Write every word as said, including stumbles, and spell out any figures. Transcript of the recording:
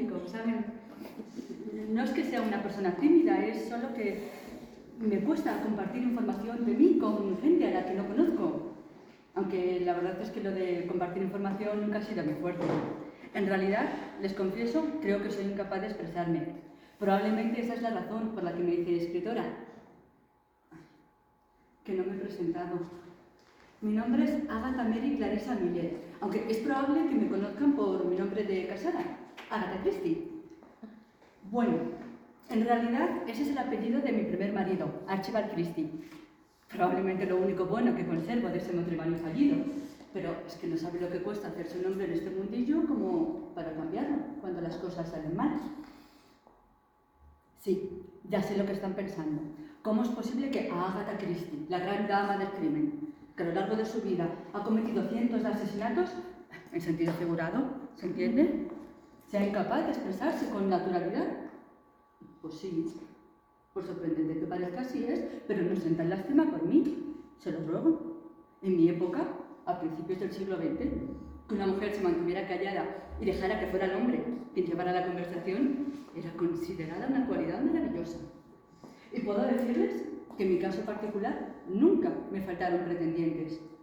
público, ¿saben? No es que sea una persona tímida, es solo que me cuesta compartir información de mí con gente a la que no conozco. Aunque la verdad es que lo de compartir información nunca ha sido muy fuerte. En realidad, les confieso, creo que soy incapaz de expresarme. Probablemente esa es la razón por la que me hice escritora. Que no me he presentado. Mi nombre es Agatha Mary Clarissa Millet, aunque es probable que me conozcan por mi nombre de casada, Agatha Christie. Bueno, en realidad ese es el apellido de mi primer marido, Archibald Christie. Probablemente lo único bueno que conservo de ese matrimonio fallido, pero es que no sabe lo que cuesta hacerse un nombre en este mundillo como para cambiarlo cuando las cosas salen mal. Sí, ya sé lo que están pensando. ¿Cómo es posible que a Agatha Christie, la gran dama del crimen, que a lo largo de su vida ha cometido cientos de asesinatos, en sentido figurado, ¿se entiende?, sea incapaz de expresarse con naturalidad? Pues sí, por sorprendente que parezca así es, pero no sientan lástima por mí, se lo ruego. En mi época, a principios del siglo veinte, que una mujer se mantuviera callada y dejara que fuera el hombre quien llevara la conversación, era considerada una cualidad maravillosa. Y puedo decirles que en mi caso particular nunca me faltaron pretendientes.